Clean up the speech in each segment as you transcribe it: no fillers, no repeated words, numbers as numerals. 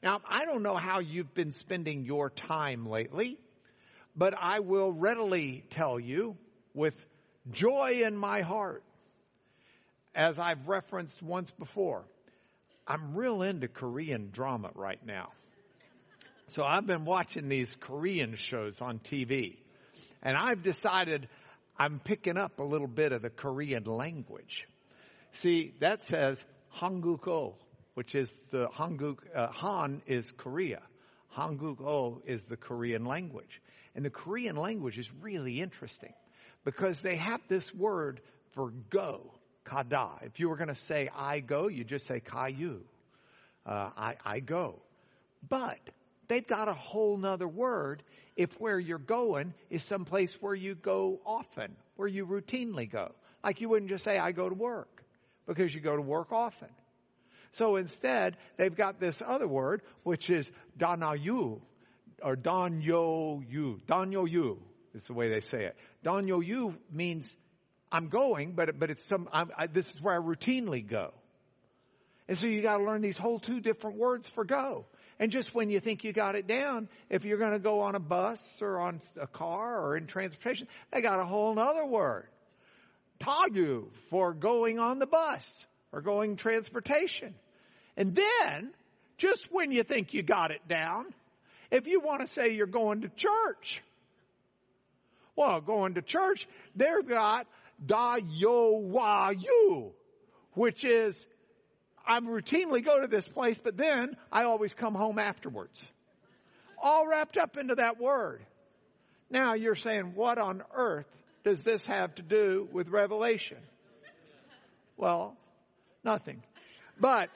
Now, I don't know how you've been spending your time lately, but I will readily tell you with joy in my heart, as I've referenced once before, I'm real into Korean drama right now. So I've been watching these Korean shows on TV, and I've decided I'm picking up a little bit of the Korean language. See, that says Hanguk-o, which is the Han is Korea. Hanguk-o is the Korean language. And the Korean language is really interesting because they have this word for go, kada. If you were going to say I go, you just say kayu. I go. But they've got a whole nother word if where you're going is someplace where you go often, where you routinely go. Like you wouldn't just say I go to work because you go to work often. So instead, they've got this other word, which is danayu, or danyo-yu. Danyo-yu is the way they say it. Danyo-yu means I'm going, but it's this is where I routinely go. And so you got to learn these whole two different words for go. And just when you think you got it down, if you're going to go on a bus or on a car or in transportation, they got a whole nother word. Tagu for going on the bus or going transportation. And then, just when you think you got it down, if you want to say you're going to church, well, going to church, they've got da-yo-wa-yu, which is, I routinely go to this place, but then I always come home afterwards. All wrapped up into that word. Now you're saying, what on earth does this have to do with Revelation? Well, nothing. But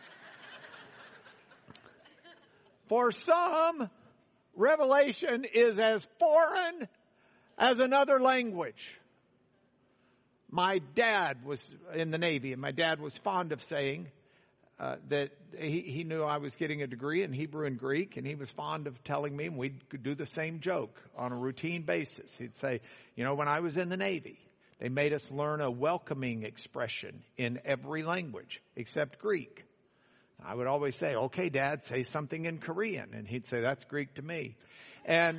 for some, Revelation is as foreign as another language. My dad was in the Navy, and my dad was fond of saying that he knew I was getting a degree in Hebrew and Greek, and he was fond of telling me, and we'd do the same joke on a routine basis. He'd say, you know, when I was in the Navy, they made us learn a welcoming expression in every language except Greek. I would always say, okay, Dad, say something in Korean. And he'd say, that's Greek to me. And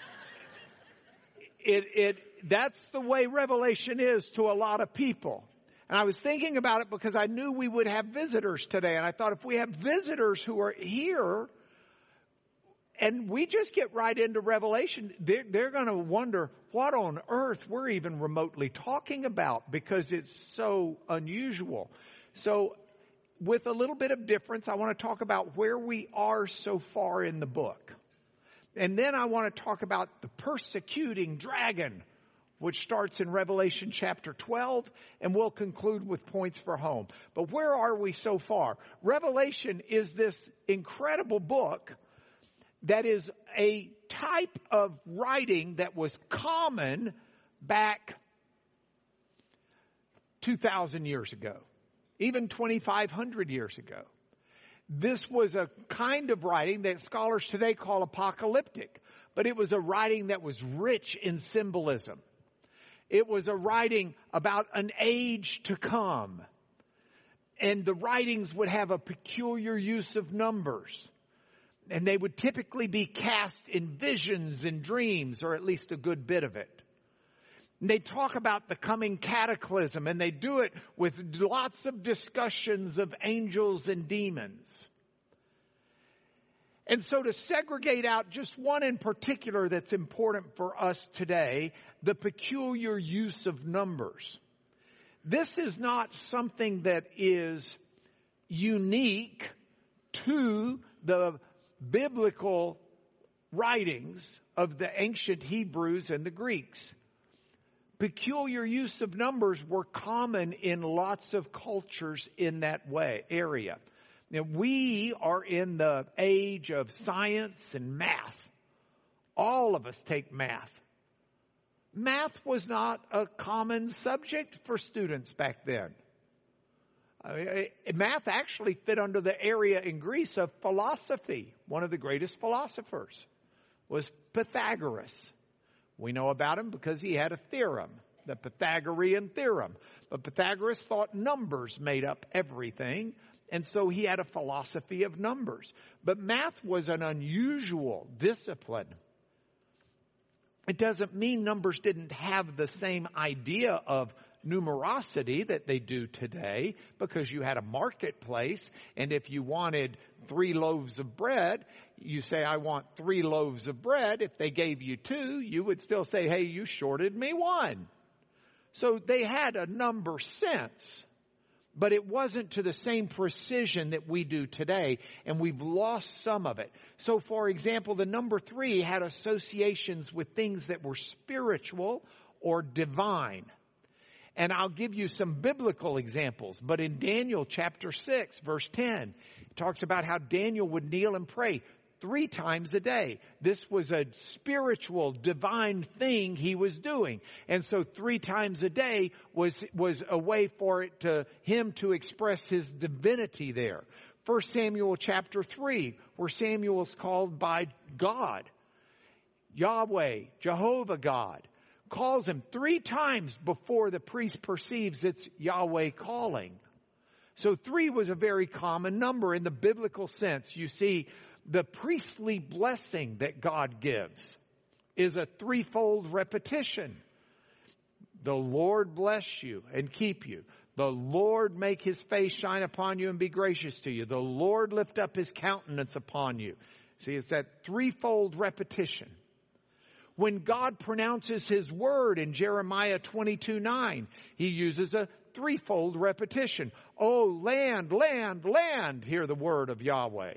that's the way Revelation is to a lot of people. And I was thinking about it because I knew we would have visitors today. And I thought if we have visitors who are here and we just get right into Revelation, they're going to wonder what on earth we're even remotely talking about because it's so unusual. So with a little bit of difference, I want to talk about where we are so far in the book. And then I want to talk about the persecuting dragon, which starts in Revelation chapter 12, and we'll conclude with points for home. But where are we so far? Revelation is this incredible book that is a type of writing that was common back 2,000 years ago, even 2,500 years ago. This was a kind of writing that scholars today call apocalyptic, but it was a writing that was rich in symbolism. It was a writing about an age to come. And the writings would have a peculiar use of numbers. And they would typically be cast in visions and dreams, or at least a good bit of it. And they talk about the coming cataclysm, and they do it with lots of discussions of angels and demons. And so to segregate out just one in particular that's important for us today, the peculiar use of numbers. This is not something that is unique to the biblical writings of the ancient Hebrews and the Greeks. Peculiar use of numbers were common in lots of cultures in that area. Now, we are in the age of science and math. All of us take math. Math was not a common subject for students back then. Math actually fit under the area in Greece of philosophy. One of the greatest philosophers was Pythagoras. We know about him because he had a theorem, the Pythagorean theorem. But Pythagoras thought numbers made up everything, And so he had a philosophy of numbers. But math was an unusual discipline. It doesn't mean numbers didn't have the same idea of numerosity that they do today, because you had a marketplace, and if you wanted 3 loaves of bread, you say, I want 3 loaves of bread. If they gave you 2, you would still say, hey, you shorted me 1. So they had a number sense, but it wasn't to the same precision that we do today, and we've lost some of it. So, for example, the number 3 had associations with things that were spiritual or divine. And I'll give you some biblical examples. But in Daniel chapter 6, verse 10, it talks about how Daniel would kneel and pray 3 times a day. This was a spiritual, divine thing he was doing. And so 3 times a day was a way for him to express his divinity there. 1 Samuel chapter 3, where Samuel is called by God, Yahweh, Jehovah God, calls him 3 times before the priest perceives it's Yahweh calling. So 3 was a very common number in the biblical sense. You see, the priestly blessing that God gives is a 3-fold repetition. The Lord bless you and keep you. The Lord make his face shine upon you and be gracious to you. The Lord lift up his countenance upon you. See, it's that 3-fold repetition. When God pronounces his word in Jeremiah 22:9, he uses a 3-fold repetition. Oh, land, land, land, hear the word of Yahweh.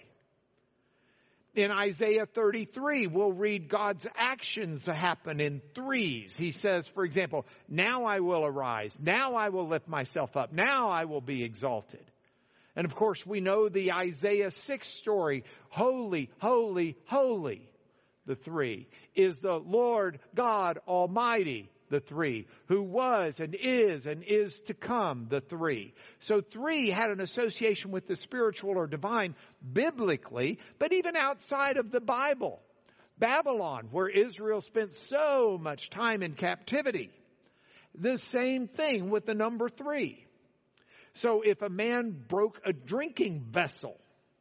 In Isaiah 33, we'll read God's actions happen in 3s. He says, for example, now I will arise. Now I will lift myself up. Now I will be exalted. And of course, we know the Isaiah 6 story. Holy, holy, holy. The 3 is the Lord God Almighty, the 3, who was and is to come, the 3. So 3 had an association with the spiritual or divine biblically, but even outside of the Bible. Babylon, where Israel spent so much time in captivity. The same thing with the number 3. So if a man broke a drinking vessel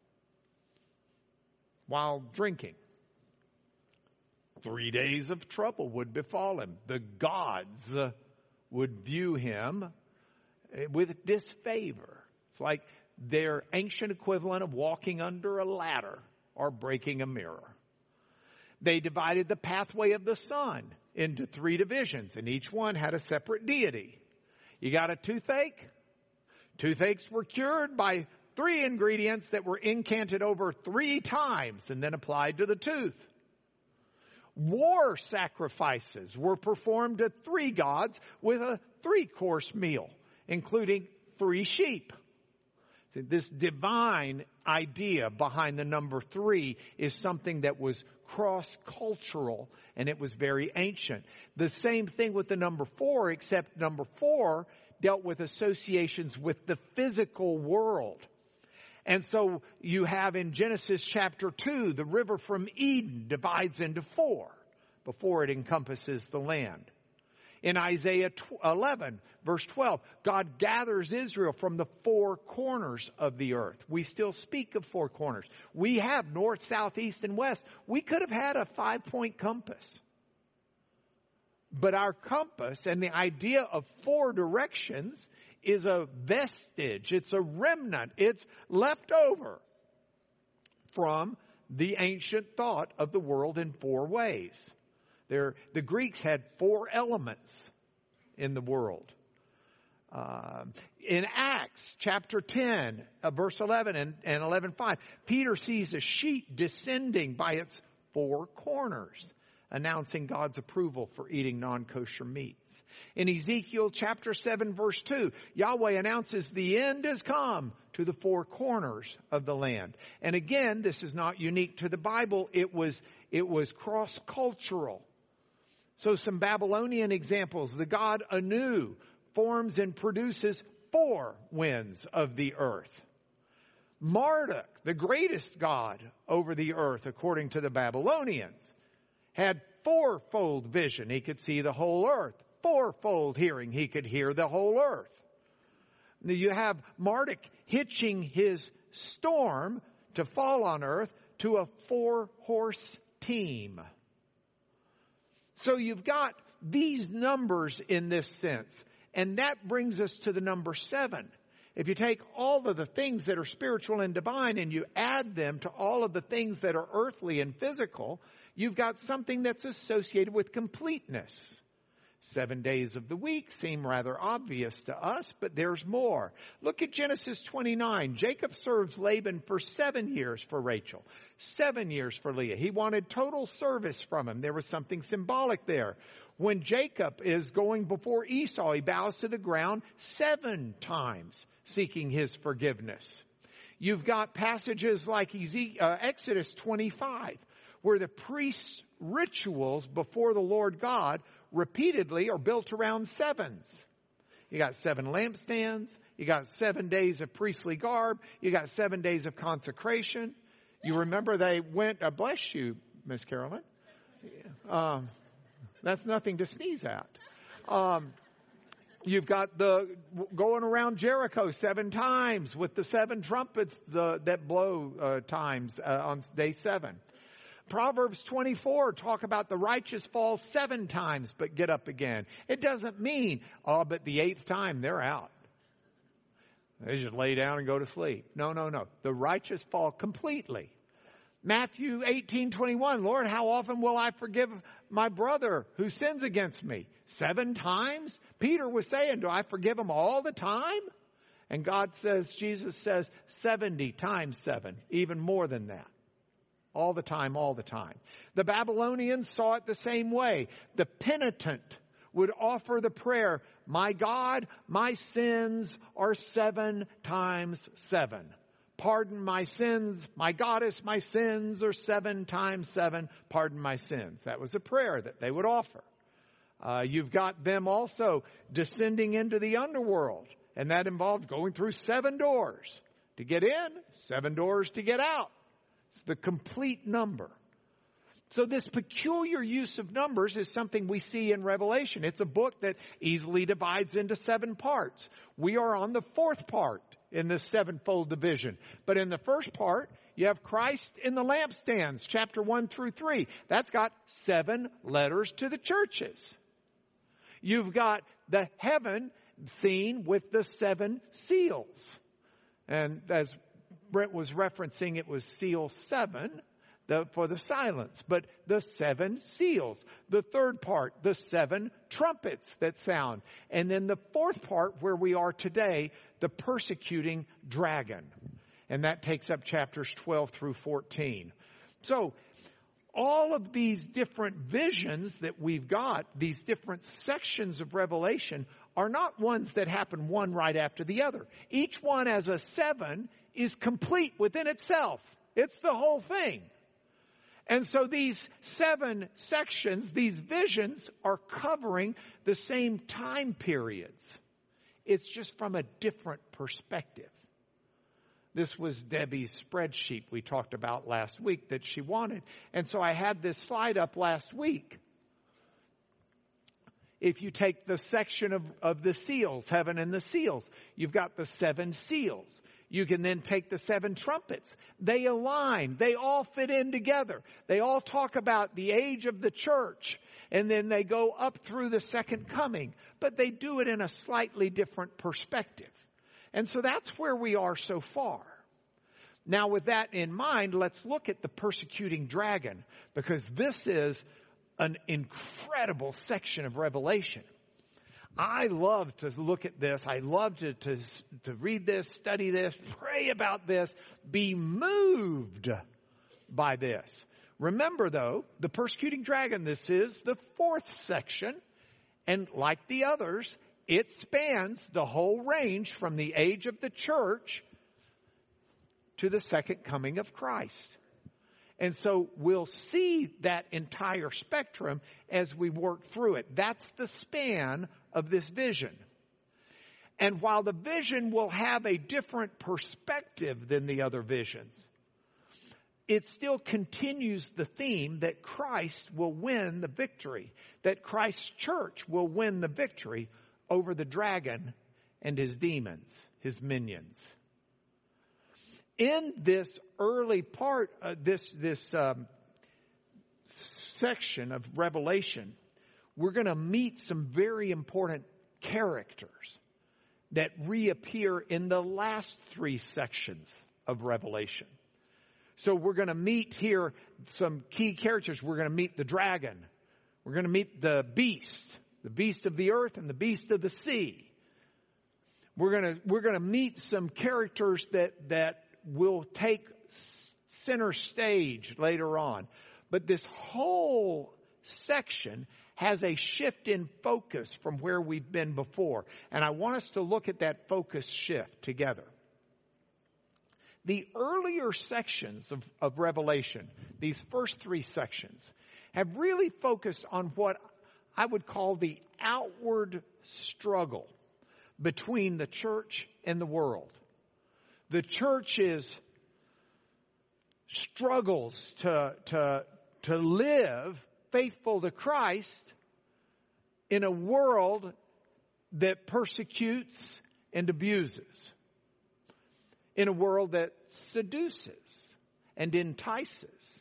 while drinking, 3 days of trouble would befall him. The gods would view him with disfavor. It's like their ancient equivalent of walking under a ladder or breaking a mirror. They divided the pathway of the sun into 3 divisions, and each one had a separate deity. You got a toothache? Toothaches were cured by 3 ingredients that were incanted over 3 times and then applied to the tooth. War sacrifices were performed to 3 gods with a 3-course meal, including 3 sheep. This divine idea behind the number 3 is something that was cross-cultural, and it was very ancient. The same thing with the number 4, except number 4 dealt with associations with the physical world. And so you have in Genesis chapter 2, the river from Eden divides into 4 before it encompasses the land. In Isaiah 11, verse 12, God gathers Israel from the 4 corners of the earth. We still speak of 4 corners. We have north, south, east, and west. We could have had a 5-point compass. But our compass and the idea of 4 directions is a vestige. It's a remnant. It's left over from the ancient thought of the world in 4 ways. The Greeks had 4 elements in the world. In Acts chapter 10, verse 11 and 11:5, Peter sees a sheet descending by its 4 corners, announcing God's approval for eating non-kosher meats. In Ezekiel chapter 7, verse 2, Yahweh announces the end has come to the 4 corners of the land. And again, this is not unique to the Bible. It was cross-cultural. So some Babylonian examples. The god Anu forms and produces 4 winds of the earth. Marduk, the greatest god over the earth, according to the Babylonians, had 4-fold vision. He could see the whole earth. 4-fold hearing. He could hear the whole earth. You have Marduk. hitching his storm to fall on earth to a 4-horse team. So you've got these numbers in this sense. And that brings us to the number 7. If you take all of the things that are spiritual and divine and you add them to all of the things that are earthly and physical, you've got something that's associated with completeness. 7 days of the week seem rather obvious to us, but there's more. Look at Genesis 29. Jacob serves Laban for 7 years for Rachel, 7 years for Leah. He wanted total service from him. There was something symbolic there. When Jacob is going before Esau, he bows to the ground 7 times, seeking his forgiveness. You've got passages like Exodus 25, where the priest's rituals before the Lord God repeatedly are built around 7s. You got 7 lampstands. You got 7 days of priestly garb. You got 7 days of consecration. You remember they went, bless you, Miss Carolyn. That's nothing to sneeze at. You've got the going around Jericho 7 times with the 7 trumpets that blow times on day 7. Proverbs 24 talk about the righteous fall 7 times but get up again. It doesn't mean, but the 8th time they're out. They just lay down and go to sleep. No. The righteous fall completely. Matthew 18:21, Lord, how often will I forgive my brother who sins against me? 7 times? Peter was saying, do I forgive him all the time? And Jesus says 70 times 7, even more than that. All the time. The Babylonians saw it the same way. The penitent would offer the prayer, my God, my sins are 7 times 7. Pardon my sins, my goddess, my sins are 7 times 7. Pardon my sins. That was a prayer that they would offer. You've got them also descending into the underworld. And that involved going through 7 doors to get in, 7 doors to get out. It's the complete number. So this peculiar use of numbers is something we see in Revelation. It's a book that easily divides into 7 parts. We are on the 4th part in this 7-fold division. But in the first part, you have Christ in the lampstands, chapter 1 through 3. That's got 7 letters to the churches. You've got the heaven scene with the 7 seals. And as Brent was referencing, it was seal 7 for the silence, but the 7 seals. The third part, the 7 trumpets that sound. And then the 4th part, where we are today, the persecuting dragon. And that takes up chapters 12 through 14. So all of these different visions that we've got, these different sections of Revelation, are not ones that happen one right after the other. Each one as a 7 is complete within itself. It's the whole thing. And so these 7 sections, these visions, are covering the same time periods. It's just from a different perspective. This was Debbie's spreadsheet we talked about last week that she wanted. And so I had this slide up last week. If you take the section of the seals, heaven and the seals, you've got the 7 seals. You can then take the 7 trumpets. They align. They all fit in together. They all talk about the age of the church. And then they go up through the second coming. But they do it in a slightly different perspective. And so that's where we are so far. Now with that in mind, let's look at the persecuting dragon. Because this is an incredible section of Revelation. I love to look at this. I love to read this, study this, pray about this, be moved by this. Remember, though, the persecuting dragon, this is the 4th section. And like the others, it spans the whole range from the age of the church to the second coming of Christ. And so we'll see that entire spectrum as we work through it. That's the span of this vision. And while the vision will have a different perspective than the other visions, it still continues the theme that Christ will win the victory, that Christ's church will win the victory over the dragon and his demons, his minions. in this early part, this section of Revelation, we're going to meet some very important characters that reappear in the last 3 sections of Revelation. So we're going to meet here some key characters. We're going to meet the dragon. We're going to meet the beast of the earth and the beast of the sea. We're going to meet some characters that will take center stage later on. But this whole section has a shift in focus from where we've been before. And I want us to look at that focus shift together. The earlier sections of Revelation, these first 3 sections, have really focused on what I would call the outward struggle between the church and the world. The church struggles to live faithful to Christ in a world that persecutes and abuses, in a world that seduces and entices.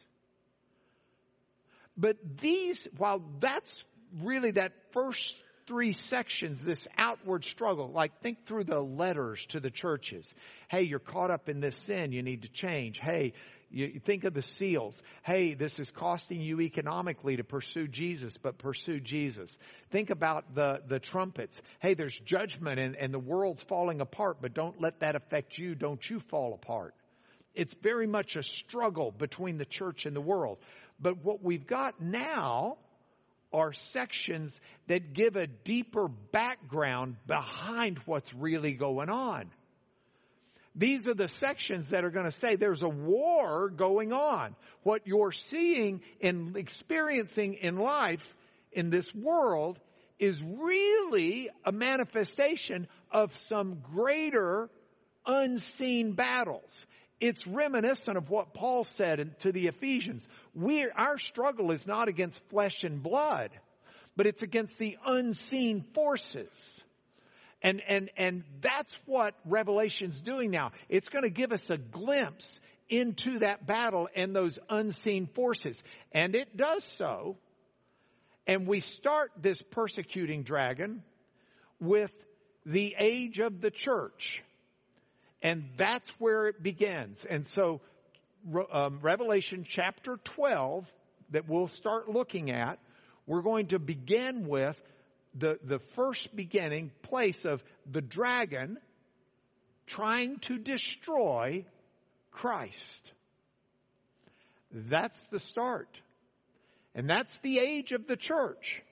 But while that's really that first 3 sections, this outward struggle, like think through the letters to the churches. Hey, you're caught up in this sin, you need to change. Hey, you think of the seals. Hey, this is costing you economically to pursue Jesus, but pursue Jesus. Think about the trumpets. Hey, there's judgment and the world's falling apart, but don't let that affect you. Don't you fall apart. It's very much a struggle between the church and the world. But what we've got now are sections that give a deeper background behind what's really going on. These are the sections that are going to say there's a war going on. What you're seeing and experiencing in life in this world is really a manifestation of some greater unseen battles. It's reminiscent of what Paul said to the Ephesians. Our struggle is not against flesh and blood, but it's against the unseen forces. And that's what Revelation's doing now. It's going to give us a glimpse into that battle and those unseen forces. And it does so. And we start this persecuting dragon with the age of the church. And that's where it begins. And so Revelation chapter 12 that we'll start looking at, we're going to begin with the first beginning place of the dragon trying to destroy Christ. That's the start. And that's the age of the church.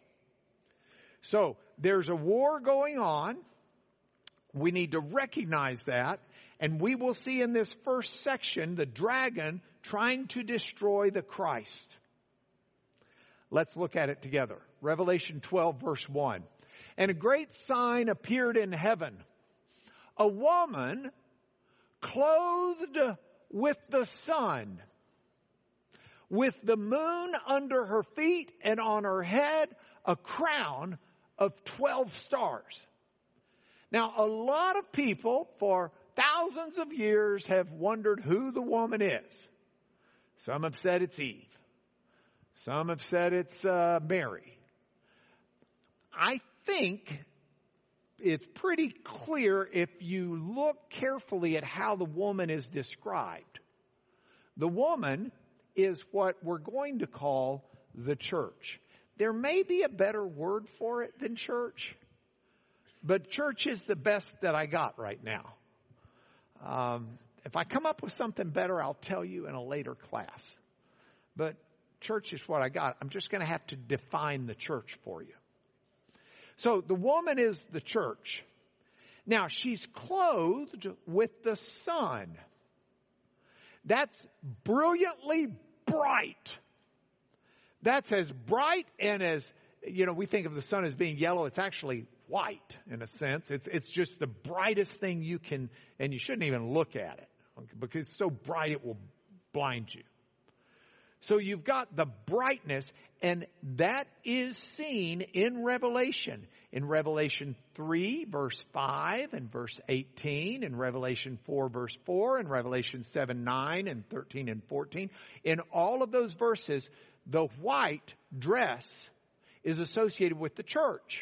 So there's a war going on. We need to recognize that. And we will see in this first section the dragon trying to destroy the Christ. Let's look at it together. Revelation 12, verse 1. And a great sign appeared in heaven. A woman clothed with the sun, with the moon under her feet, and on her head a crown of 12 stars. Now, a lot of people for thousands of years have wondered who the woman is. Some have said it's Eve. Some have said it's Mary. I think it's pretty clear if you look carefully at how the woman is described. The woman is what we're going to call the church. There may be a better word for it than church, but church is the best that I got right now. If I come up with something better, I'll tell you in a later class. But church is what I got. I'm just going to have to define the church for you. So the woman is the church. Now she's clothed with the sun. That's brilliantly bright. That's as bright and as, we think of the sun as being yellow. It's actually white in a sense. It's just the brightest thing you can, and you shouldn't even look at it because it's so bright it will blind you. So you've got the brightness, and that is seen in Revelation. In Revelation 3, verse 5 and verse 18, in Revelation 4, verse 4, in Revelation 7, 9, and 13 and 14. In all of those verses, the white dress is associated with the church.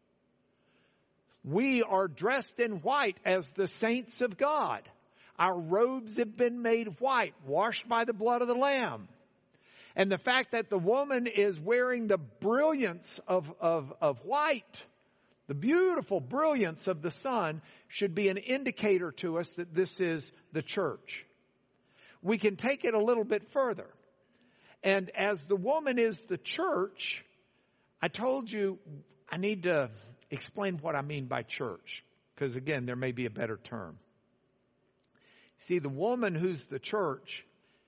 We are dressed in white as the saints of God. Our robes have been made white, washed by the blood of the Lamb. And the fact that the woman is wearing the brilliance of white, the beautiful brilliance of the sun, should be an indicator to us that this is the church. We can take it a little bit further. And as the woman is the church, I told you I need to explain what I mean by church, because again, there may be a better term. See, the woman who's the church,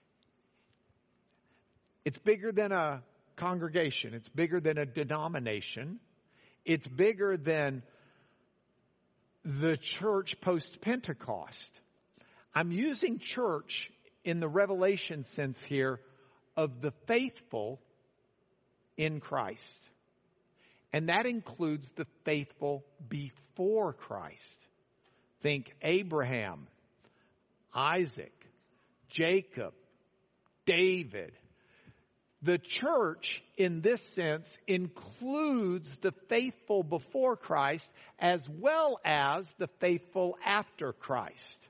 it's bigger than a congregation. It's bigger than a denomination. It's bigger than the church post-Pentecost. I'm using church in the Revelation sense here of the faithful in Christ. And that includes the faithful before Christ. Think Abraham, Isaac, Jacob, David. The church, in this sense, includes the faithful before Christ as well as the faithful after Christ.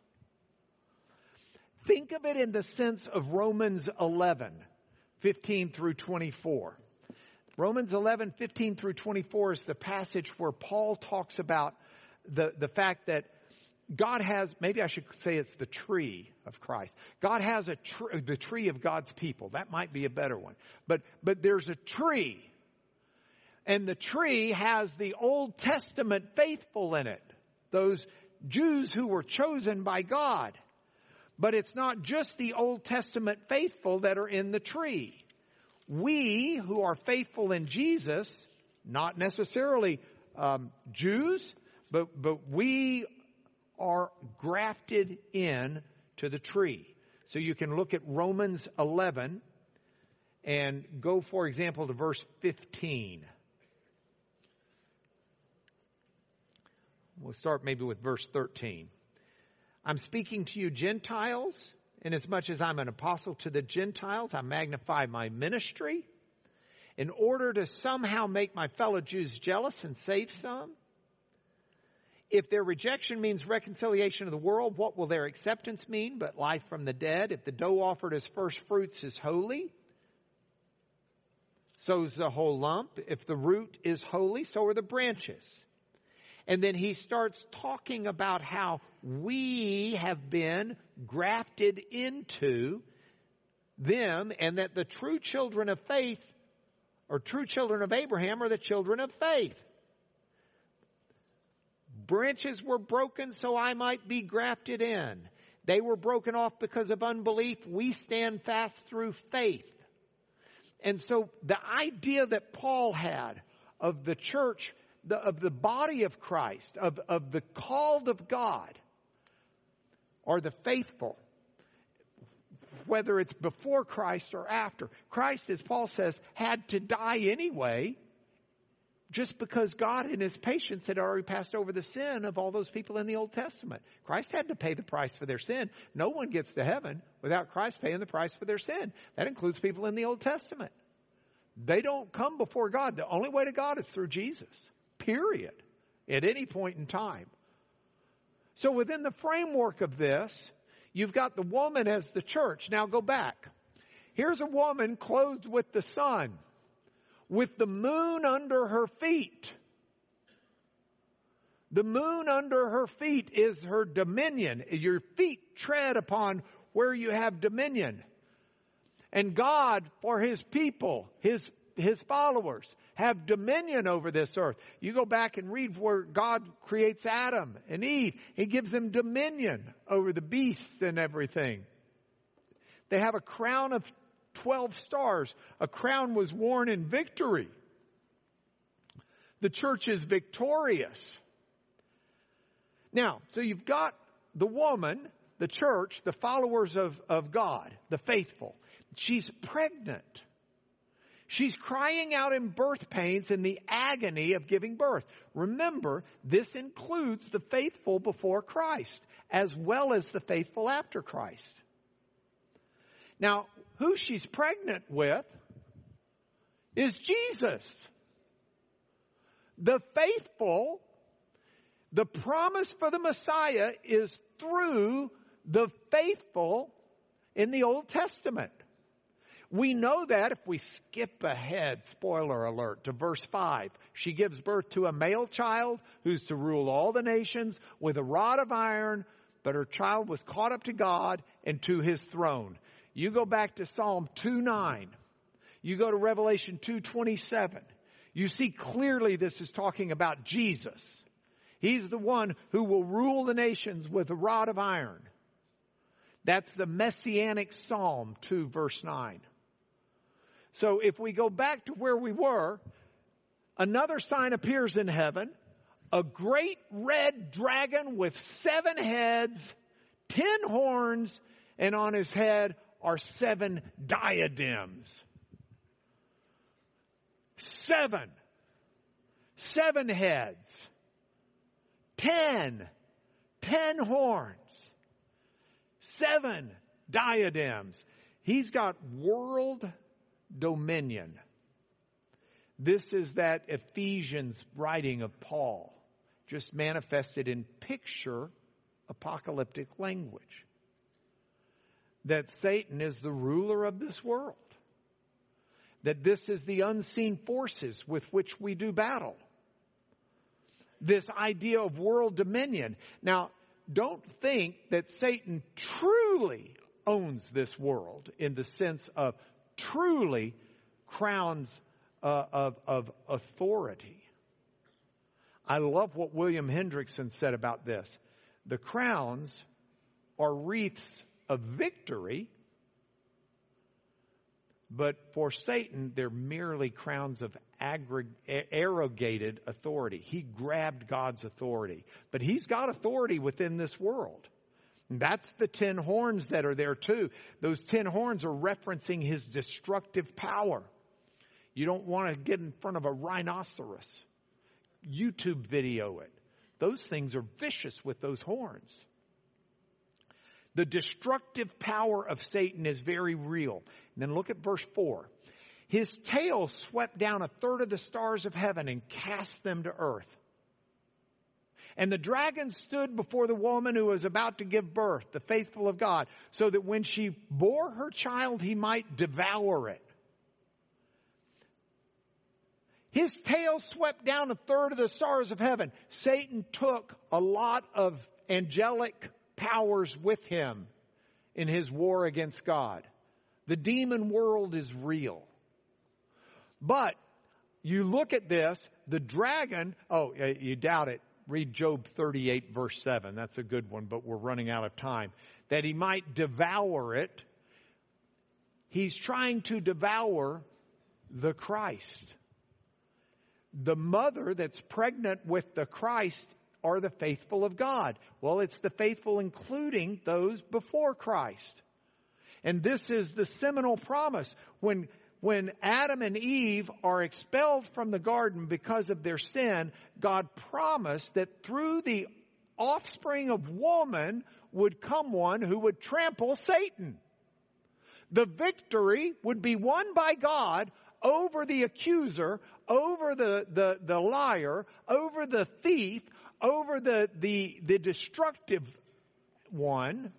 Think of it in the sense of Romans 11, 15 through 24. Romans 11, 15 through 24 is the passage where Paul talks about the fact that God has, maybe I should say it's the tree of Christ. God has the tree of God's people. That might be a better one. But there's a tree. And the tree has the Old Testament faithful in it. Those Jews who were chosen by God. But it's not just the Old Testament faithful that are in the tree. We who are faithful in Jesus, not necessarily Jews, but we are grafted in to the tree. So you can look at Romans 11 and go, for example, to verse 15. We'll start maybe with verse 13. I'm speaking to you Gentiles, inasmuch as I'm an apostle to the Gentiles, I magnify my ministry in order to somehow make my fellow Jews jealous and save some. If their rejection means reconciliation of the world, what will their acceptance mean but life from the dead? If the dough offered as first fruits is holy, so is the whole lump. If the root is holy, so are the branches. And then he starts talking about how we have been grafted into them, and that the true children of faith, or true children of Abraham, are the children of faith. Branches were broken so I might be grafted in. They were broken off because of unbelief. We stand fast through faith. And so the idea that Paul had of the church, of the body of Christ, of the called of God, or the faithful, whether it's before Christ or after. Christ, as Paul says, had to die anyway, just because God in his patience had already passed over the sin of all those people in the Old Testament. Christ had to pay the price for their sin. No one gets to heaven without Christ paying the price for their sin. That includes people in the Old Testament. They don't come before God. The only way to God is through Jesus. Period. At any point in time. So within the framework of this, you've got the woman as the church. Now go back. Here's a woman clothed with the sun, with the moon under her feet. The moon under her feet is her dominion. Your feet tread upon where you have dominion. And God, for his people, his followers, have dominion over this earth. You go back and read where God creates Adam and Eve. He gives them dominion over the beasts and everything. They have a crown of 12 stars. A crown was worn in victory. The church is victorious. Now, so you've got the woman, the church, the followers of God, the faithful. She's pregnant. She's crying out in birth pains in the agony of giving birth. Remember, this includes the faithful before Christ, as well as the faithful after Christ. Now, who she's pregnant with is Jesus. The faithful, the promise for the Messiah is through the faithful in the Old Testament. We know that if we skip ahead, spoiler alert, to verse 5. She gives birth to a male child who's to rule all the nations with a rod of iron, but her child was caught up to God and to his throne. You go back to Psalm 2:9. You go to Revelation 2:27. You see clearly this is talking about Jesus. He's the one who will rule the nations with a rod of iron. That's the Messianic Psalm 2 verse 9. So if we go back to where we were, another sign appears in heaven, a great red dragon with 7 heads, 10 horns, and on his head are 7 diadems. 7 heads, 10 horns, 7 diadems. He's got world dominion. This is that Ephesians writing of Paul, just manifested in picture apocalyptic language. That Satan is the ruler of this world. That this is the unseen forces with which we do battle. This idea of world dominion. Now, don't think that Satan truly owns this world in the sense of truly crowns of authority. I love what William Hendrickson said about this. The crowns are wreaths of victory, but for Satan, they're merely crowns of arrogated authority. He grabbed God's authority, but he's got authority within this world. That's the 10 horns that are there too. Those 10 horns are referencing his destructive power. You don't want to get in front of a rhinoceros. YouTube video it. Those things are vicious with those horns. The destructive power of Satan is very real. And then look at verse 4. His tail swept down 1/3 of the stars of heaven and cast them to earth. And the dragon stood before the woman who was about to give birth, the faithful of God, so that when she bore her child, he might devour it. His tail swept down 1/3 of the stars of heaven. Satan took a lot of angelic powers with him in his war against God. The demon world is real. But you look at this, the dragon, you doubt it. Read Job 38 verse 7. That's a good one, but we're running out of time. That he might devour it. He's trying to devour the Christ. The mother that's pregnant with the Christ are the faithful of God. Well, it's the faithful including those before Christ. And this is the seminal promise. When Adam and Eve are expelled from the garden because of their sin, God promised that through the offspring of woman would come one who would trample Satan. The victory would be won by God over the accuser, over the liar, over the thief, over the destructive one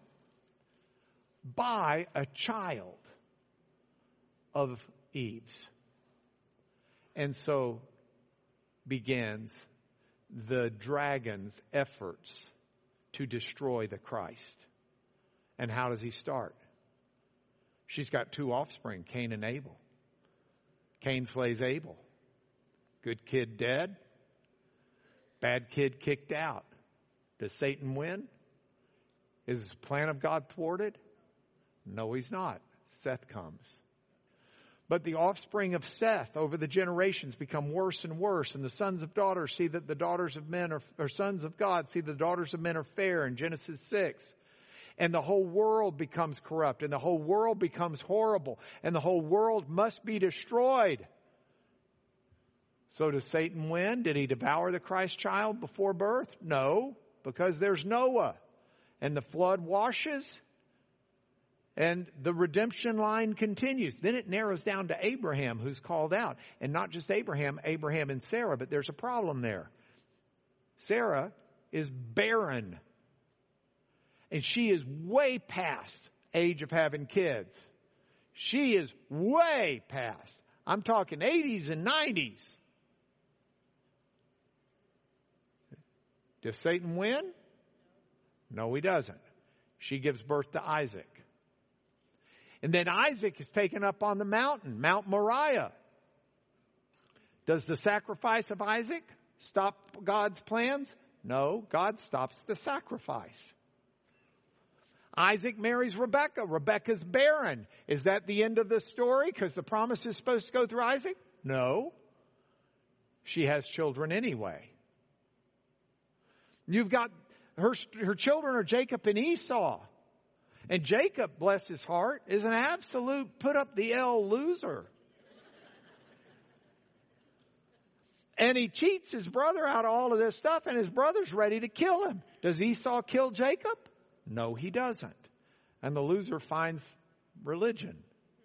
by a child of Eve's. And so begins the dragon's efforts to destroy the Christ. And how does he start? She's got 2 offspring, Cain and Abel. Cain slays Abel. Good kid dead. Bad kid kicked out. Does Satan win? Is the plan of God thwarted? No, he's not. Seth comes. But the offspring of Seth over the generations become worse and worse. And the sons of daughters see that the daughters of men are sons of God, see the daughters of men are fair in Genesis 6. And the whole world becomes corrupt, and the whole world becomes horrible, and the whole world must be destroyed. So does Satan win? Did he devour the Christ child before birth? No, because there's Noah, and the flood washes, and the redemption line continues. Then it narrows down to Abraham, who's called out. And not just Abraham, Abraham and Sarah, but there's a problem there. Sarah is barren. And she is way past age of having kids. She is way past. I'm talking 80s and 90s. Does Satan win? No, he doesn't. She gives birth to Isaac. And then Isaac is taken up on the mountain, Mount Moriah. Does the sacrifice of Isaac stop God's plans? No, God stops the sacrifice. Isaac marries Rebekah. Rebekah's barren. Is that the end of the story because the promise is supposed to go through Isaac? No. She has children anyway. You've got her children are Jacob and Esau. And Jacob, bless his heart, is an absolute put up the L loser. And he cheats his brother out of all of this stuff, and his brother's ready to kill him. Does Esau kill Jacob? No, he doesn't. And the loser finds religion.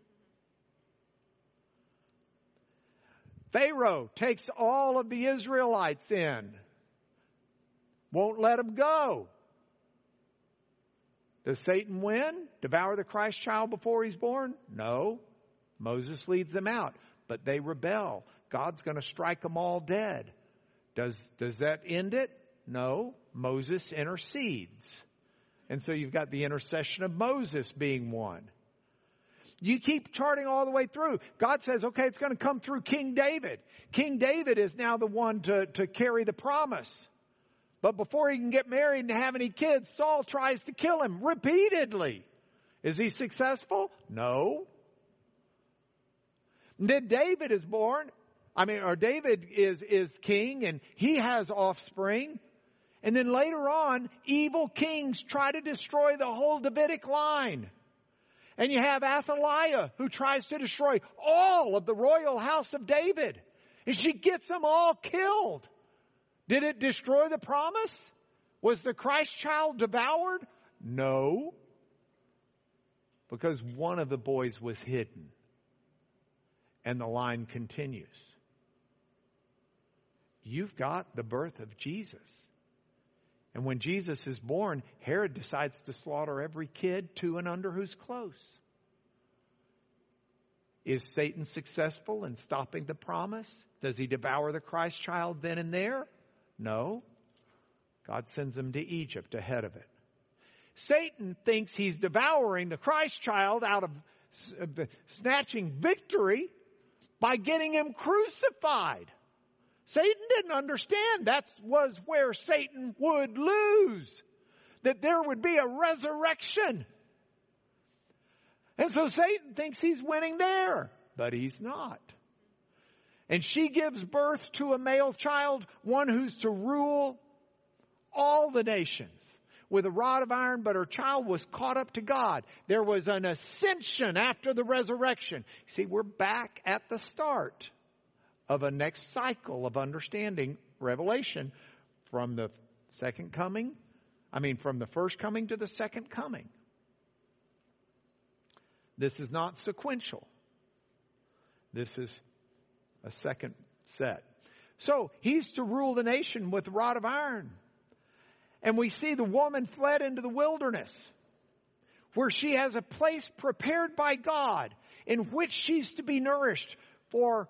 Pharaoh takes all of the Israelites in. Won't let them go. Does Satan win? Devour the Christ child before he's born? No. Moses leads them out, but they rebel. God's going to strike them all dead. Does that end it? No. Moses intercedes. And so you've got the intercession of Moses being one. You keep charting all the way through. God says, okay, it's going to come through King David. King David is now the one to carry the promise. But before he can get married and have any kids, Saul tries to kill him repeatedly. Is he successful? No. And then David is born. David is king and he has offspring. And then later on, evil kings try to destroy the whole Davidic line. And you have Athaliah who tries to destroy all of the royal house of David. And she gets them all killed. Did it destroy the promise? Was the Christ child devoured? No. Because one of the boys was hidden. And the line continues. You've got the birth of Jesus. And when Jesus is born, Herod decides to slaughter every kid 2 and under who's close. Is Satan successful in stopping the promise? Does he devour the Christ child then and there? No. God sends him to Egypt ahead of it. Satan thinks he's devouring the Christ child out of snatching victory by getting him crucified. Satan didn't understand that was where Satan would lose. That there would be a resurrection. And so Satan thinks he's winning there. But he's not. And she gives birth to a male child, one who's to rule all the nations with a rod of iron, but her child was caught up to God. There was an ascension after the resurrection. See, we're back at the start of a next cycle of understanding Revelation from the from the first coming to the second coming. This is not sequential. This is a second set. So he's to rule the nation with a rod of iron. And we see the woman fled into the wilderness, where she has a place prepared by God in which she's to be nourished for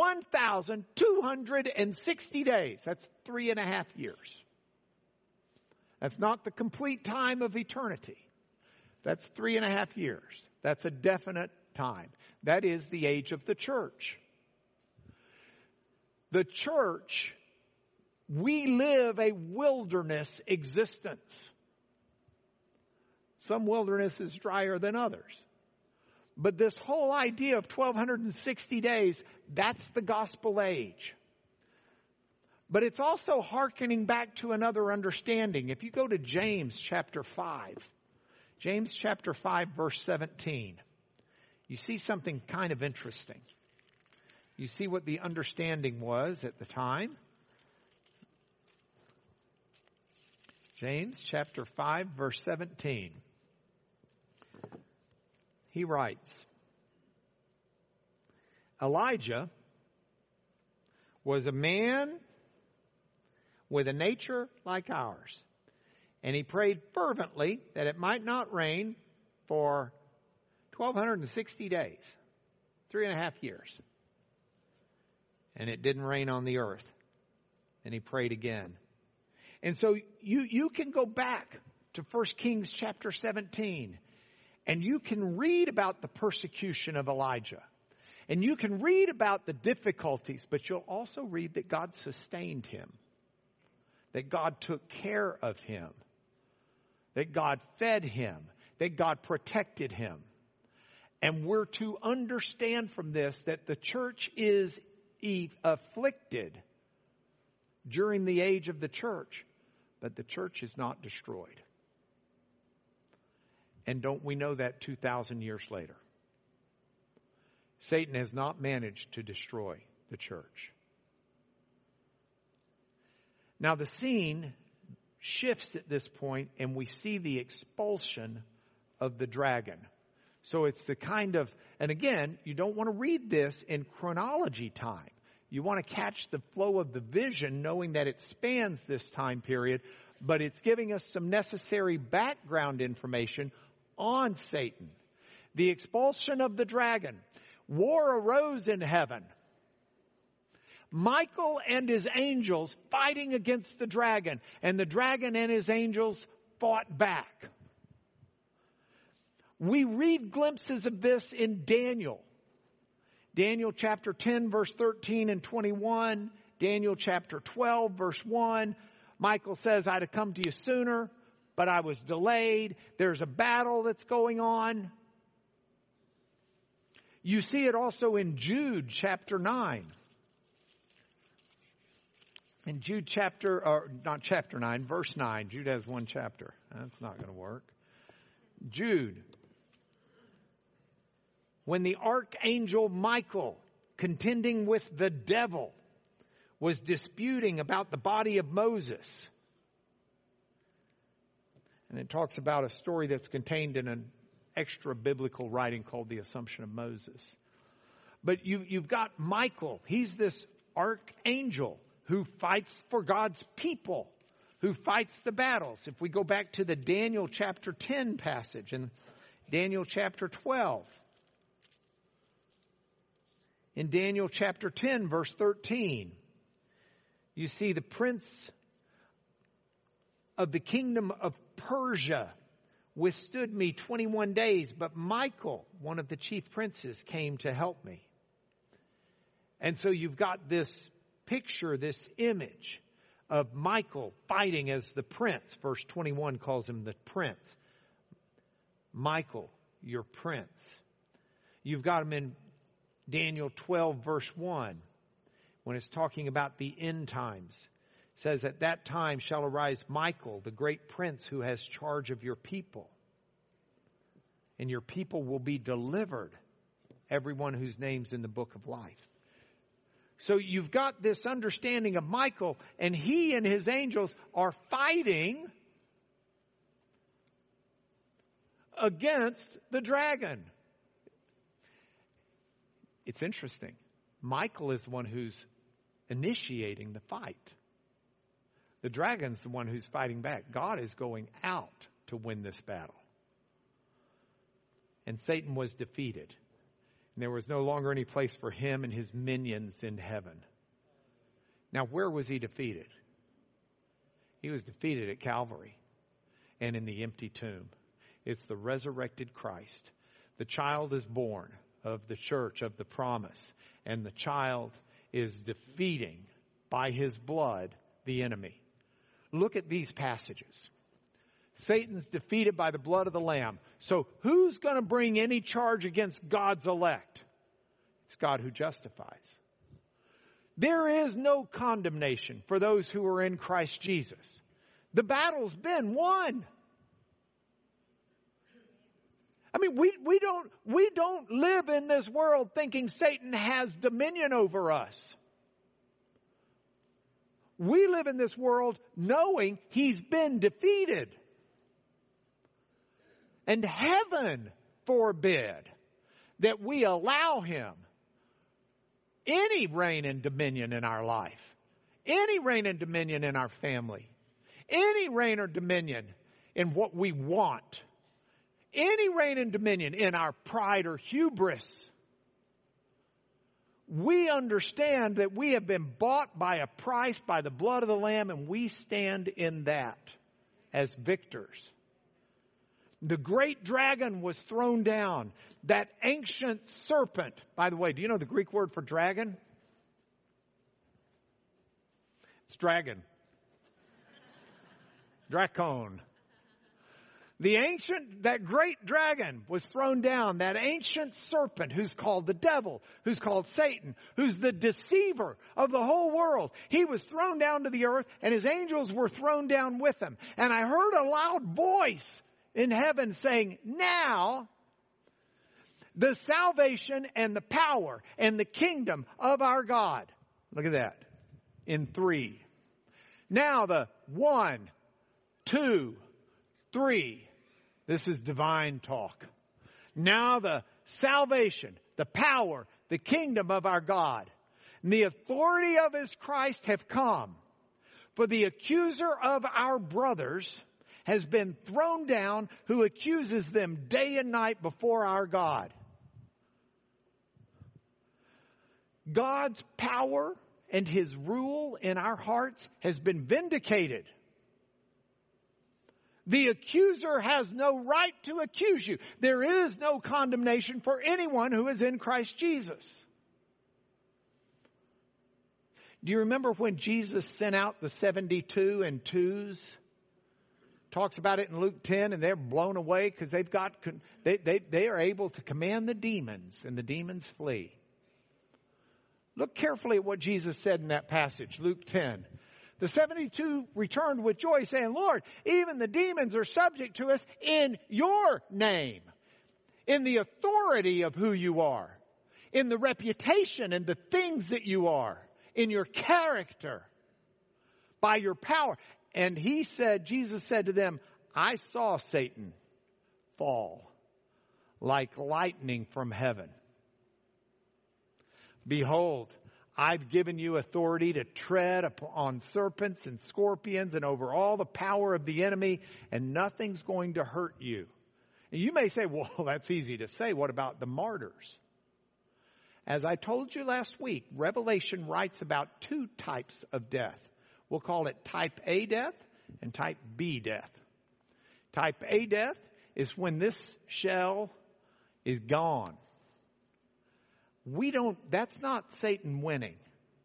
1,260 days. That's 3.5 years. That's not the complete time of eternity. That's 3.5 years. That's a definite time. That is the age of the church. The church, we live a wilderness existence. Some wilderness is drier than others. But this whole idea of 1,260 days, that's the gospel age. But it's also hearkening back to another understanding. If you go to James chapter 5, James chapter 5, verse 17. You see something kind of interesting. You see what the understanding was at the time. James chapter 5, verse 17. He writes, Elijah was a man with a nature like ours, and he prayed fervently that it might not rain for 1,260 days, 3.5 years. And it didn't rain on the earth. And he prayed again. And so you can go back to 1 Kings chapter 17, and you can read about the persecution of Elijah. And you can read about the difficulties, but you'll also read that God sustained him, that God took care of him, that God fed him, that God protected him. And we're to understand from this that the church is afflicted during the age of the church, but the church is not destroyed. And don't we know that 2,000 years later? Satan has not managed to destroy the church. Now the scene shifts at this point, and we see the expulsion of the dragon. So it's the kind of, and again, you don't want to read this in chronology time. You want to catch the flow of the vision, knowing that it spans this time period, but it's giving us some necessary background information on Satan. The expulsion of the dragon. War arose in heaven. Michael and his angels fighting against the dragon, and the dragon and his angels fought back. We read glimpses of this in Daniel. Daniel chapter 10, verse 13 and 21. Daniel chapter 12, verse 1. Michael says, I'd have come to you sooner, but I was delayed. There's a battle that's going on. You see it also in Jude chapter 9. In Jude not chapter 9, verse 9. Jude has one chapter. That's not going to work. Jude. When the archangel Michael, contending with the devil, was disputing about the body of Moses. And it talks about a story that's contained in an extra biblical writing called the Assumption of Moses. But you've got Michael. He's this archangel who fights for God's people, who fights the battles. If we go back to the Daniel chapter 10 passage and Daniel chapter 12. In Daniel chapter 10, verse 13, you see the prince of the kingdom of Persia withstood me 21 days, but Michael, one of the chief princes, came to help me. And so you've got this picture, this image of Michael fighting as the prince. Verse 21 calls him the prince. Michael, your prince. You've got him in Daniel 12, verse 1, when it's talking about the end times. It says, at that time shall arise Michael, the great prince who has charge of your people. And your people will be delivered, everyone whose name's in the book of life. So you've got this understanding of Michael, and he and his angels are fighting against the dragon. It's interesting. Michael is the one who's initiating the fight. The dragon's the one who's fighting back. God is going out to win this battle. And Satan was defeated. And there was no longer any place for him and his minions in heaven. Now, where was he defeated? He was defeated at Calvary and in the empty tomb. It's the resurrected Christ. The child is born of the church of the promise. And the child is defeating by his blood the enemy. Look at these passages. Satan's defeated by the blood of the Lamb. So who's going to bring any charge against God's elect? It's God who justifies. There is no condemnation for those who are in Christ Jesus. The battle's been won. I mean, we don't live in this world thinking Satan has dominion over us. We live in this world knowing he's been defeated. And heaven forbid that we allow him any reign and dominion in our life, any reign and dominion in our family, any reign or dominion in what we want, any reign and dominion in our pride or hubris. We understand that we have been bought by a price, by the blood of the Lamb, and we stand in that as victors. The great dragon was thrown down. That ancient serpent. By the way, do you know the Greek word for dragon? It's dragon. Drakon. That great dragon was thrown down. That ancient serpent who's called the devil, who's called Satan, who's the deceiver of the whole world. He was thrown down to the earth and his angels were thrown down with him. And I heard a loud voice in heaven saying, now the salvation and the power and the kingdom of our God. Look at that. In 3. Now the 1, 2, 3. This is divine talk. Now the salvation, the power, the kingdom of our God, and the authority of his Christ have come. For the accuser of our brothers has been thrown down, who accuses them day and night before our God. God's power and his rule in our hearts has been vindicated. The accuser has no right to accuse you. There is no condemnation for anyone who is in Christ Jesus. Do you remember when Jesus sent out the 72 and twos? Talks about it in Luke 10, and they're blown away because they are able to command the demons, and the demons flee. Look carefully at what Jesus said in that passage, Luke 10. The 72 returned with joy, saying, Lord, even the demons are subject to us in your name, in the authority of who you are, in the reputation and the things that you are, in your character, by your power. And Jesus said to them, I saw Satan fall like lightning from heaven. Behold, I've given you authority to tread on serpents and scorpions and over all the power of the enemy, and nothing's going to hurt you. And you may say, well, that's easy to say. What about the martyrs? As I told you last week, Revelation writes about 2 types of death. We'll call it type A death and type B death. Type A death is when this shell is gone. That's not Satan winning.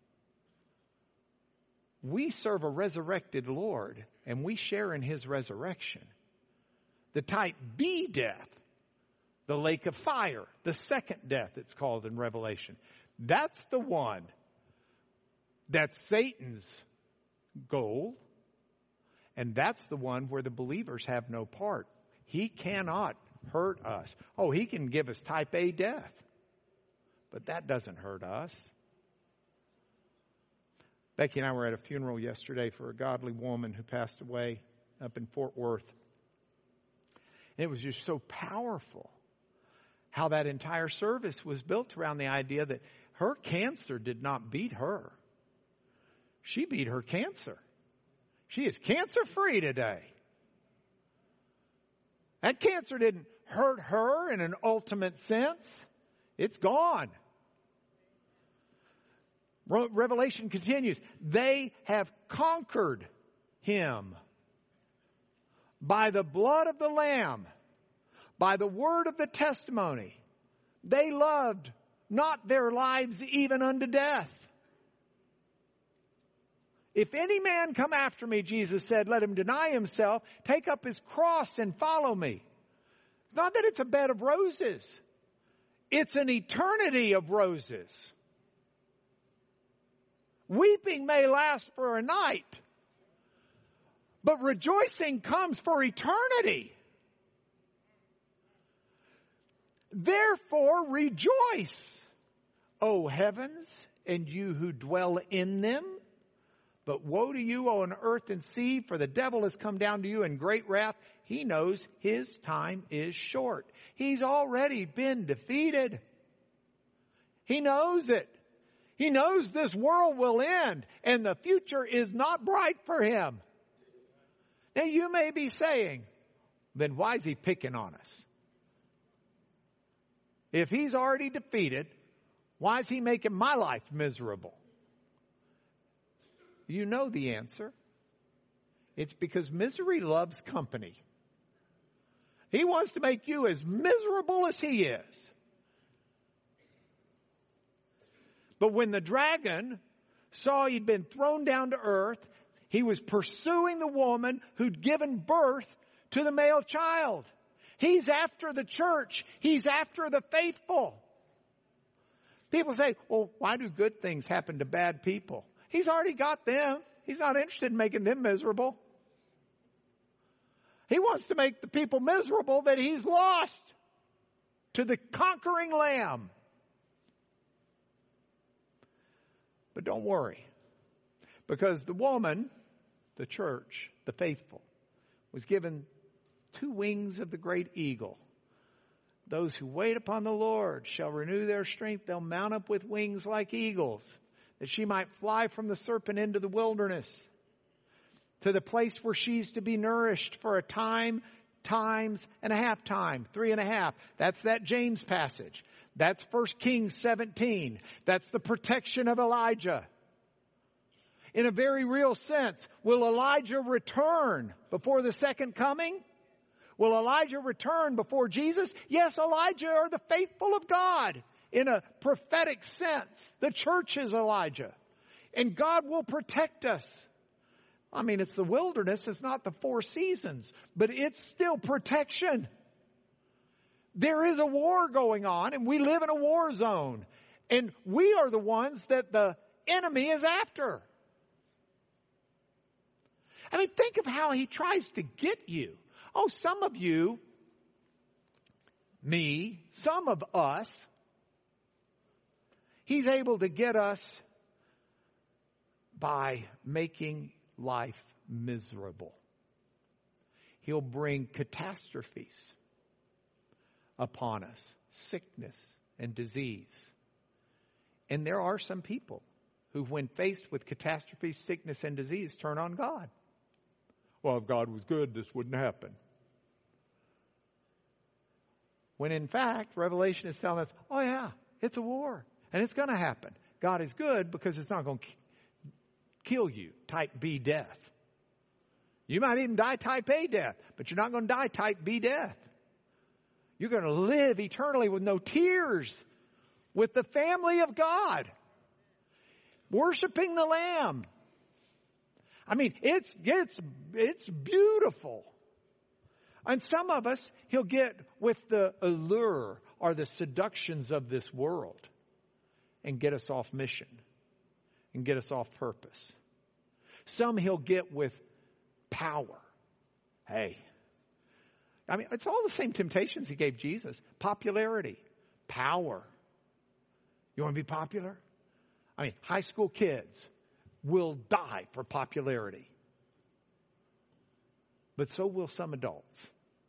We serve a resurrected Lord and we share in his resurrection. The type B death, the lake of fire, the second death it's called in Revelation. That's the one that's Satan's goal. And that's the one where the believers have no part. He cannot hurt us. Oh, he can give us type A death. But that doesn't hurt us. Becky and I were at a funeral yesterday for a godly woman who passed away up in Fort Worth. And it was just so powerful how that entire service was built around the idea that her cancer did not beat her. She beat her cancer. She is cancer-free today. That cancer didn't hurt her in an ultimate sense. It's gone. Revelation continues. They have conquered him by the blood of the Lamb, by the word of the testimony. They loved not their lives even unto death. If any man come after me, Jesus said, let him deny himself, take up his cross and follow me. Not that it's a bed of roses. It's an eternity of roses. Weeping may last for a night, but rejoicing comes for eternity. Therefore rejoice, O heavens, and you who dwell in them. But woe to you on earth and sea, for the devil has come down to you in great wrath. He knows his time is short. He's already been defeated. He knows it. He knows this world will end and the future is not bright for him. Now you may be saying, then why is he picking on us? If he's already defeated, why is he making my life miserable? You know the answer. It's because misery loves company. He wants to make you as miserable as he is. But when the dragon saw he'd been thrown down to earth, he was pursuing the woman who'd given birth to the male child. He's after the church. He's after the faithful. People say, well, why do good things happen to bad people? He's already got them. He's not interested in making them miserable. He wants to make the people miserable that he's lost to the conquering Lamb. But don't worry, because the woman, the church, the faithful, was given 2 wings of the great eagle. Those who wait upon the Lord shall renew their strength. They'll mount up with wings like eagles, that she might fly from the serpent into the wilderness, to the place where she's to be nourished for a time, times and a half time, 3.5. That's that James passage. That's 1 Kings 17. That's the protection of Elijah. In a very real sense, will Elijah return before the second coming? Will Elijah return before Jesus? Yes, Elijah are the faithful of God. In a prophetic sense, the church is Elijah. And God will protect us. I mean, it's the wilderness, it's not the 4 seasons, but it's still protection. There is a war going on, and we live in a war zone. And we are the ones that the enemy is after. I mean, think of how he tries to get you. Oh, some of you, me, some of us, he's able to get us by making life miserable. He'll bring catastrophes upon us, sickness and disease. And there are some people who, when faced with catastrophe, sickness, and disease, turn on God. Well, if God was good, this wouldn't happen. When in fact, Revelation is telling us, oh yeah, it's a war, and it's going to happen. God is good because it's not going to kill you, type B death. You might even die type A death, but you're not going to die type B death. You're going to live eternally with no tears, with the family of God, worshiping the Lamb. I mean, it's beautiful. And some of us, he'll get with the allure or the seductions of this world and get us off mission and get us off purpose. Some he'll get with power. Hey, I mean, it's all the same temptations he gave Jesus. Popularity, power. You want to be popular? I mean, high school kids will die for popularity. But so will some adults.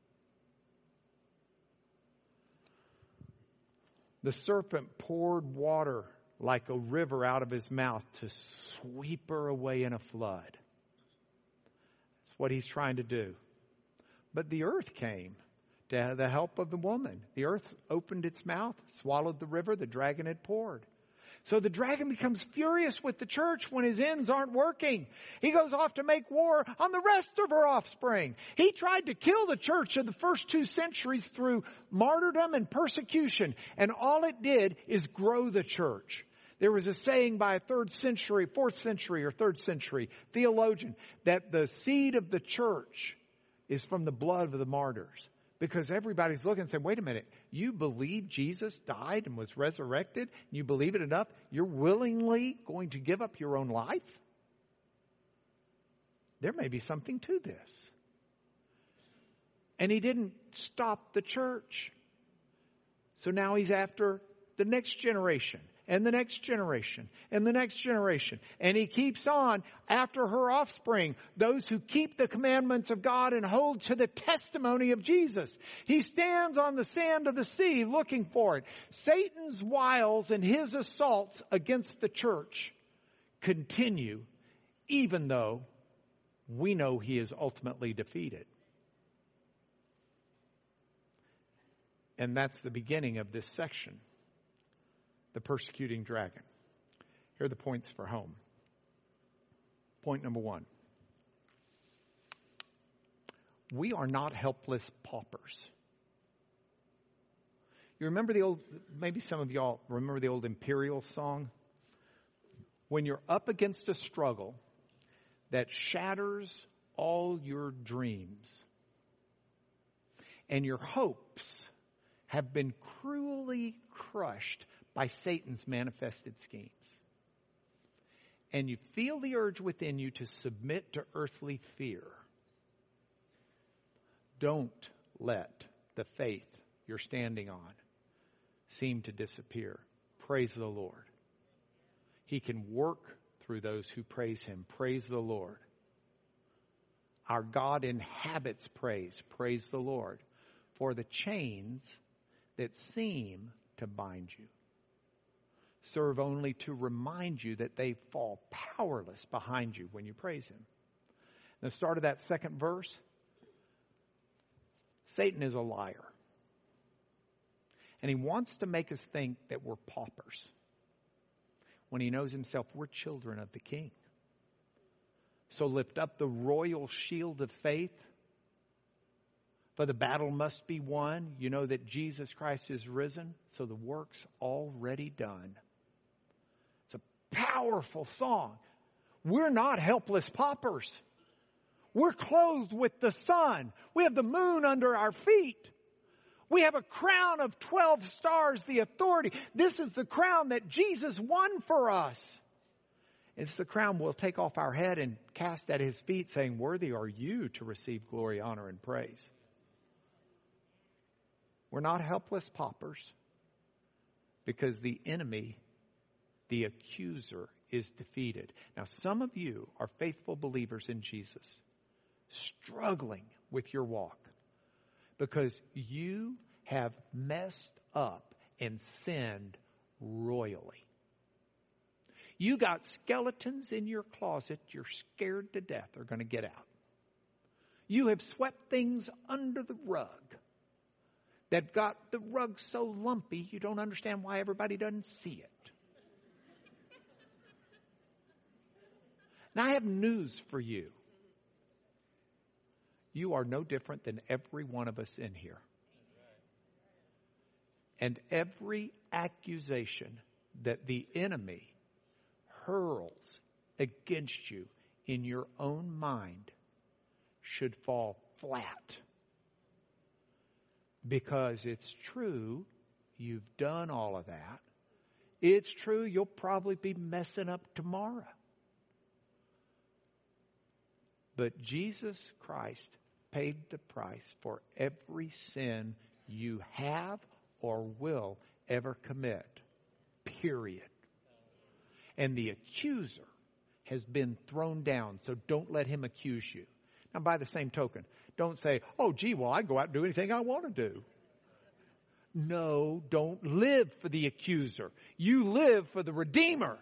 The serpent poured water like a river out of his mouth to sweep her away in a flood. That's what he's trying to do. But the earth came to the help of the woman. The earth opened its mouth, swallowed the river the dragon had poured. So the dragon becomes furious with the church when his ends aren't working. He goes off to make war on the rest of her offspring. He tried to kill the church in the first 2 centuries through martyrdom and persecution. And all it did is grow the church. There was a saying by a 4th century theologian that the seed of the church is from the blood of the martyrs. Because everybody's looking and saying, wait a minute, you believe Jesus died and was resurrected? You believe it enough? You're willingly going to give up your own life? There may be something to this. And he didn't stop the church. So now he's after the next generation and the next generation and the next generation. And he keeps on after her offspring, those who keep the commandments of God and hold to the testimony of Jesus. He stands on the sand of the sea looking for it. Satan's wiles and his assaults against the church continue, even though we know he is ultimately defeated. And that's the beginning of this section, the persecuting dragon. Here are the points for home. Point number 1. We are not helpless paupers. You remember the old, maybe some of y'all remember the old Imperial song? When you're up against a struggle that shatters all your dreams and your hopes have been cruelly crushed by Satan's manifested schemes, and you feel the urge within you to submit to earthly fear, don't let the faith you're standing on seem to disappear. Praise the Lord. He can work through those who praise him. Praise the Lord. Our God inhabits praise. Praise the Lord. For the chains that seem to bind you serve only to remind you that they fall powerless behind you when you praise him. The start of that second verse, Satan is a liar. And he wants to make us think that we're paupers, when he knows himself we're children of the King. So lift up the royal shield of faith, for the battle must be won. You know that Jesus Christ is risen, so the work's already done. It's a powerful song. We're not helpless paupers. We're clothed with the sun. We have the moon under our feet. We have a crown of 12 stars, the authority. This is the crown that Jesus won for us. It's the crown we'll take off our head and cast at his feet, saying, worthy are you to receive glory, honor, and praise. We're not helpless paupers because the enemy, the accuser, is defeated. Now, some of you are faithful believers in Jesus, struggling with your walk, because you have messed up and sinned royally. You got skeletons in your closet you're scared to death are going to get out. You have swept things under the rug that got the rug so lumpy you don't understand why everybody doesn't see it. Now, I have news for you. You are no different than every one of us in here. And every accusation that the enemy hurls against you in your own mind should fall flat. Because it's true, you've done all of that. It's true, you'll probably be messing up tomorrow. But Jesus Christ paid the price for every sin you have or will ever commit. Period. And the accuser has been thrown down, so don't let him accuse you. Now, by the same token, don't say, oh, gee, well, I go out and do anything I want to do. No, don't live for the accuser. You live for the Redeemer.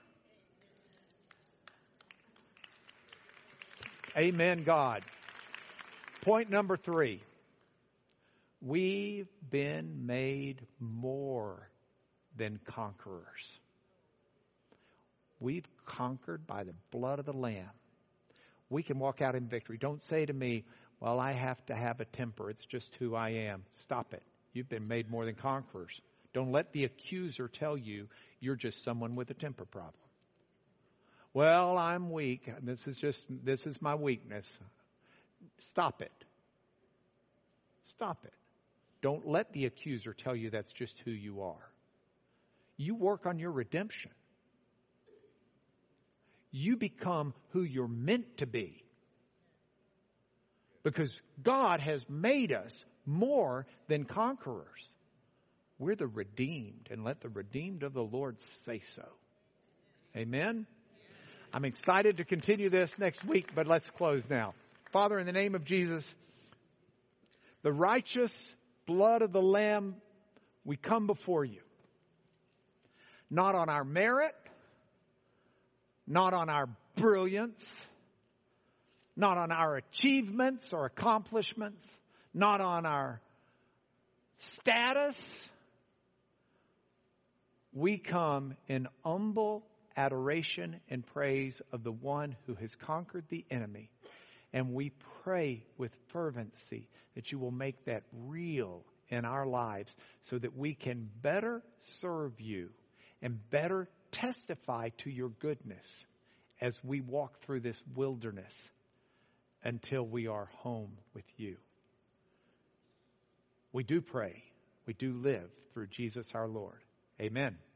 Amen, God. Point number 3. We've been made more than conquerors. We've conquered by the blood of the Lamb. We can walk out in victory. Don't say to me, well, I have to have a temper. It's just who I am. Stop it. You've been made more than conquerors. Don't let the accuser tell you you're just someone with a temper problem. Well, I'm weak. This is my weakness. Stop it. Stop it. Don't let the accuser tell you that's just who you are. You work on your redemption. You become who you're meant to be. Because God has made us more than conquerors. We're the redeemed, and let the redeemed of the Lord say so. Amen? I'm excited to continue this next week, but let's close now. Father, in the name of Jesus, the righteous blood of the Lamb, we come before you. Not on our merit, not on our brilliance, not on our achievements or accomplishments, not on our status. We come in humble adoration and praise of the one who has conquered the enemy. And we pray with fervency that you will make that real in our lives so that we can better serve you and better testify to your goodness as we walk through this wilderness until we are home with you. We do pray. We do live through Jesus our Lord. Amen.